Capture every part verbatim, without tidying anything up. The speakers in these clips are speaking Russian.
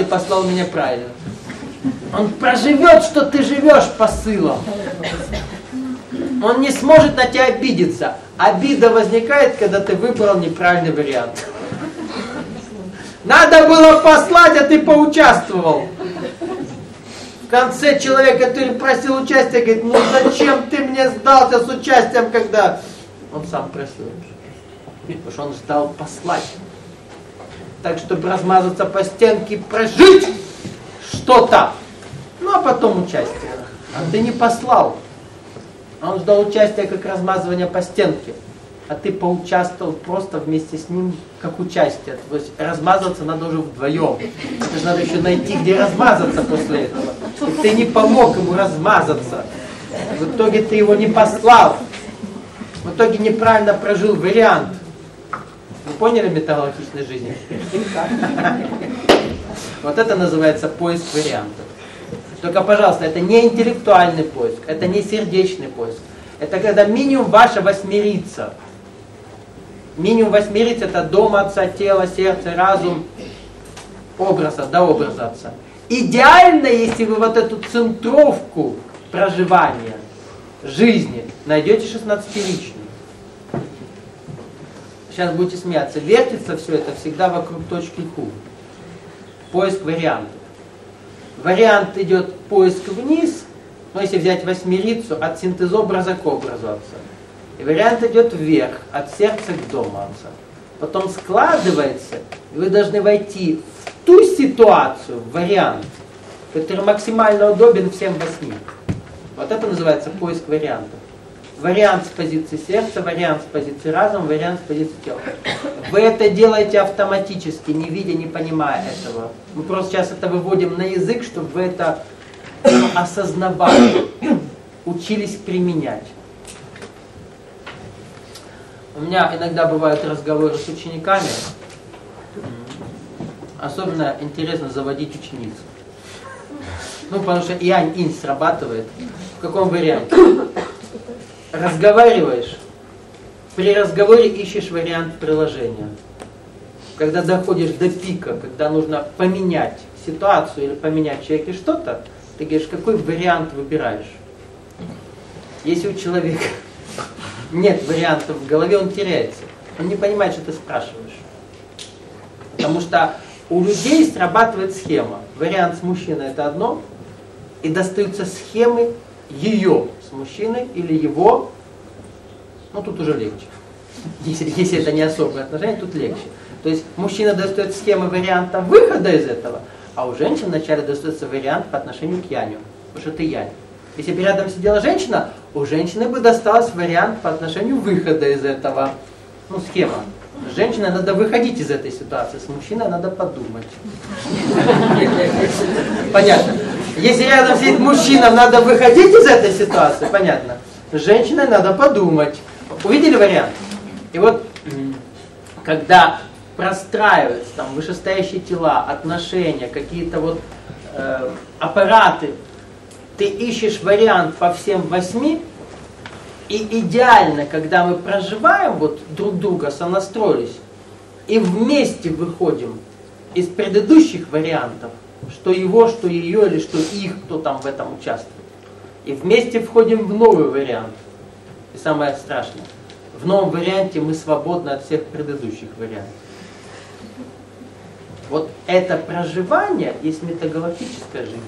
ты послал меня правильно. Он проживет, что ты живешь посылом. Он не сможет на тебя обидеться. Обида возникает, когда ты выбрал неправильный вариант. Надо было послать, а ты поучаствовал. В конце человек, который просил участия, говорит, ну зачем ты мне сдался с участием, когда... Он сам просил. Потому что он ждал послать. Так, чтобы размазаться по стенке, прожить что-то. Ну, а потом участие. А ты не послал. Он ждал участия, как размазывание по стенке. А ты поучаствовал просто вместе с ним, как участие. То есть размазываться надо уже вдвоем. Это же надо еще найти, где размазаться после этого. И ты не помог ему размазаться. В итоге ты его не послал. В итоге неправильно прожил вариант. Вы поняли метагалактичной жизни? Вот это называется поиск вариантов. Только, пожалуйста, это не интеллектуальный поиск, это не сердечный поиск. Это когда минимум ваше восьмерится. Минимум восьмерится это дом отца, тело, сердце, разум, образа, до образа отца. Идеально, если вы вот эту центровку проживания жизни найдете шестнадцатиличную. Сейчас будете смеяться. Вертится все это всегда вокруг точки Q. Поиск вариантов. Вариант идет поиск вниз, но если взять восьмерицу, от синтезобраза к образу отца. И вариант идет вверх, от сердца к дому отца. Потом складывается, и вы должны войти в ту ситуацию, в вариант, который максимально удобен всем восьми. Вот это называется поиск вариантов. Вариант с позиции сердца, вариант с позиции разума, вариант с позиции тела. Вы это делаете автоматически, не видя, не понимая этого. Мы просто сейчас это выводим на язык, чтобы вы это ну, осознавали, учились применять. У меня иногда бывают разговоры с учениками. Особенно интересно заводить учениц. Ну, потому что янь-инь срабатывает. В каком варианте? Разговариваешь, при разговоре ищешь вариант приложения. Когда доходишь до пика, когда нужно поменять ситуацию или поменять человека что-то, ты говоришь, какой вариант выбираешь. Если у человека нет вариантов в голове, он теряется. Он не понимает, что ты спрашиваешь. Потому что у людей срабатывает схема. Вариант с мужчиной это одно, и достаются схемы ее с мужчиной или его, ну тут уже легче. Если, если это не особые отношения, тут легче. То есть мужчина достает схемы варианта выхода из этого, а у женщин вначале достается вариант по отношению к яню. Потому что ты янь. Если бы рядом сидела женщина, у женщины бы досталось вариант по отношению выхода из этого. Ну, схема. С женщиной надо выходить из этой ситуации, с мужчиной надо подумать. Понятно. Если рядом сидит мужчина, надо выходить из этой ситуации, понятно. С женщиной надо подумать. Увидели вариант? И вот, когда простраиваются там вышестоящие тела, отношения, какие-то вот э, аппараты, ты ищешь вариант по всем восьми, и идеально, когда мы проживаем вот друг друга, сонастроились, и вместе выходим из предыдущих вариантов, что его, что ее, или что их, кто там в этом участвует. И вместе входим в новый вариант. И самое страшное, в новом варианте мы свободны от всех предыдущих вариантов. Вот это проживание есть метагалактическая жизнь.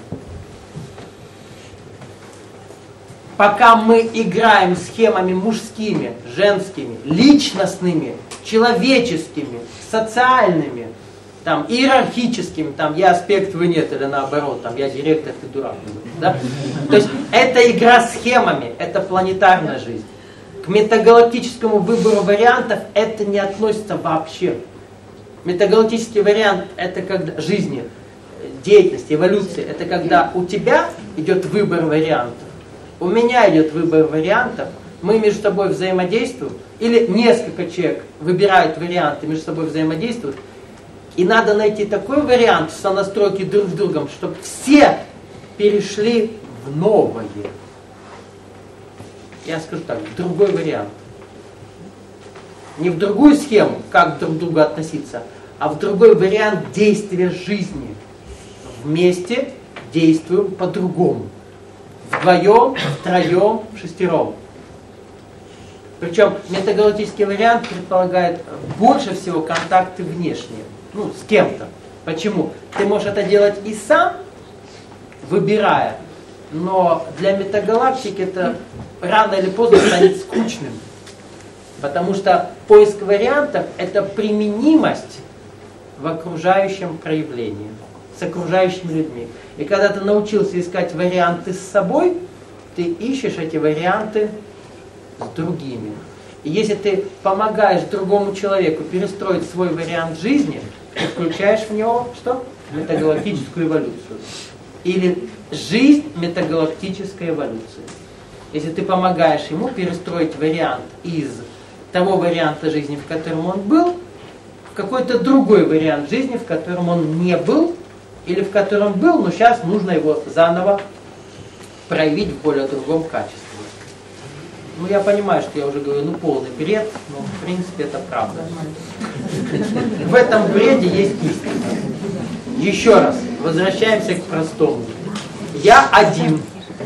Пока мы играем схемами мужскими, женскими, личностными, человеческими, социальными, там, иерархическими, там, я аспект, вы нет, или наоборот, там, я директор, ты дурак. Да? То есть это игра схемами, это планетарная жизнь. К метагалактическому выбору вариантов это не относится вообще. Метагалактический вариант это когда жизни, деятельности, эволюции, это когда у тебя идет выбор вариантов, у меня идет выбор вариантов, мы между собой взаимодействуем, или несколько человек выбирают варианты, между собой взаимодействуют, и надо найти такой вариант в сонастройке друг с другом, чтобы все перешли в новое. Я скажу так, в другой вариант. Не в другую схему, как друг к другу относиться, а в другой вариант действия жизни. вместе действуем по-другому. Вдвоем, втроем, шестером. Причем метагалактический вариант предполагает больше всего контакты внешние. Ну, с кем-то. Почему? Ты можешь это делать и сам, выбирая, но для метагалактики это рано или поздно станет скучным. Потому что поиск вариантов – это применимость в окружающем проявлении, с окружающими людьми. И когда ты научился искать варианты с собой, ты ищешь эти варианты с другими. И если ты помогаешь другому человеку перестроить свой вариант жизни, ты включаешь в него что? Метагалактическую эволюцию. Или жизнь метагалактической эволюции. Если ты помогаешь ему перестроить вариант из того варианта жизни, в котором он был, в какой-то другой вариант жизни, в котором он не был, или в котором был, но сейчас нужно его заново проявить в более другом качестве. Ну, я понимаю, что я уже говорю, ну, полный бред, но, в принципе, это правда. В этом бреде есть истина. Еще раз, возвращаемся к простому. Я один.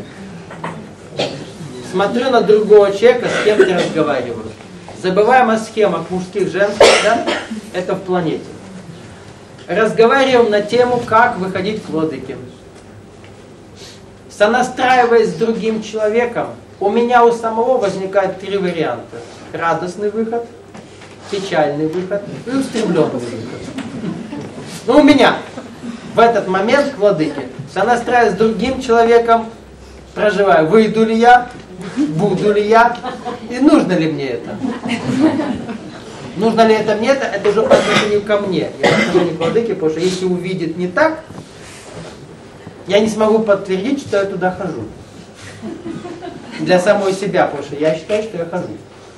Смотрю на другого человека, с кем я разговариваю. Забываем о схемах мужских, женских, да? Это в планете. Разговариваем на тему, как выходить к владыке. Сонастраиваясь с другим человеком, у меня у самого возникают три варианта. Радостный выход, печальный выход и устремленный выход. Ну, у меня в этот момент к владыке, сонастраиваясь с другим человеком, проживаю, выйду ли я, буду ли я, и нужно ли мне это. Нужно ли это мне, это, это уже по отношению ко мне, не по отношению к владыке, потому что если увидит не так, я не смогу подтвердить, что я туда хожу. Для самой себя, потому что я считаю, что я хожу.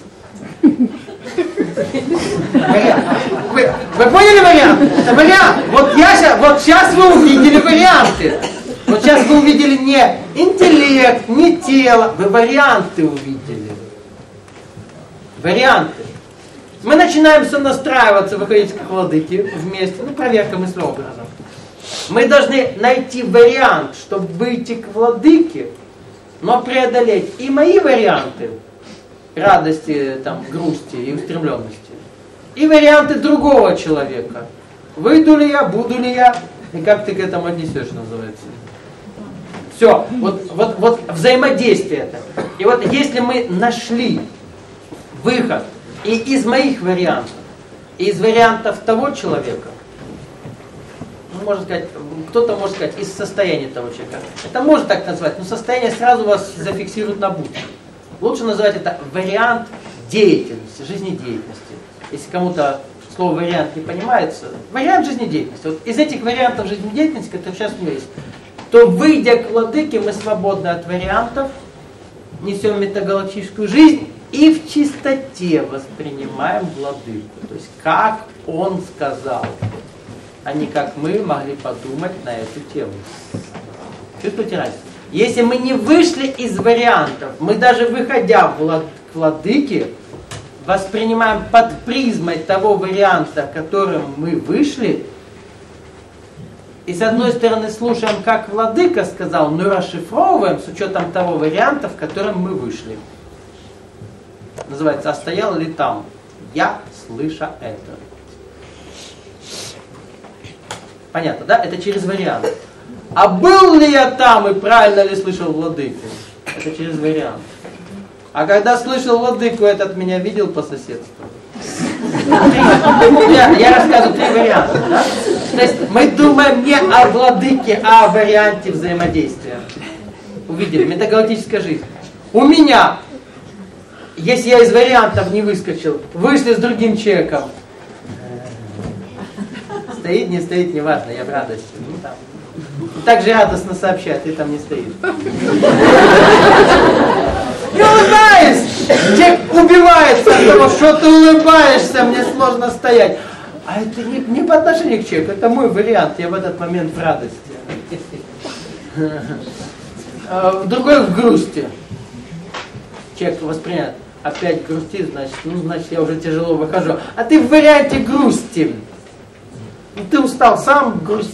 Вы, вы поняли вариант? Это вариант. Вот, я, вот сейчас вы увидели варианты. Вот сейчас вы увидели не интеллект, не тело, вы варианты увидели. Варианты. Мы начинаем сонастраиваться, выходить к владыке вместе. Ну, проверка мыслеобразом. Мы должны найти вариант, чтобы выйти к владыке, но преодолеть и мои варианты радости, там, грусти и устремленности, и варианты другого человека. Выйду ли я, буду ли я, и как ты к этому отнесешь, называется. Все, вот, вот, вот взаимодействие это. И вот если мы нашли выход и из моих вариантов, и из вариантов того человека, ну, можно сказать, кто-то может сказать, из состояния того человека. Это можно так назвать, но состояние сразу вас зафиксирует на будущее. Лучше называть это вариант деятельности, жизнедеятельности. Если кому-то слово вариант не понимается, вариант жизнедеятельности. Вот из этих вариантов жизнедеятельности, которые сейчас у меня есть, то, выйдя к владыке, мы свободны от вариантов, несем метагалактическую жизнь и в чистоте воспринимаем владыку. То есть, как он сказал, а не как мы могли подумать на эту тему. Чувствуете разницу? Если мы не вышли из вариантов, мы даже выходя в к владыке, воспринимаем под призмой того варианта, которым мы вышли, и с одной стороны слушаем, как владыка сказал, но расшифровываем с учетом того варианта, в котором мы вышли. Называется, а стоял ли там? Я слыша это. Понятно, да? Это через вариант. А был ли я там и правильно ли слышал владыку? Это через вариант. А когда слышал владыку, этот меня видел по соседству. Я, я рассказываю три варианта. Да? То есть мы думаем не о владыке, а о варианте взаимодействия. Увидели, метагалактическая жизнь. У меня, если я из вариантов не выскочил, вышли с другим человеком. Стоит, не стоит, неважно, я в радости. Ну, там. Так же радостно сообщает, ты там не стоишь. Не улыбаюсь! Человек убивается от того, что ты улыбаешься, мне сложно стоять. А это не, не по отношению к человеку, это мой вариант, я в этот момент в радости. Другой в грусти. Человек воспринимает, опять грустит, значит, ну, значит, я уже тяжело выхожу. А ты в варианте грусти. Ты устал сам грустить.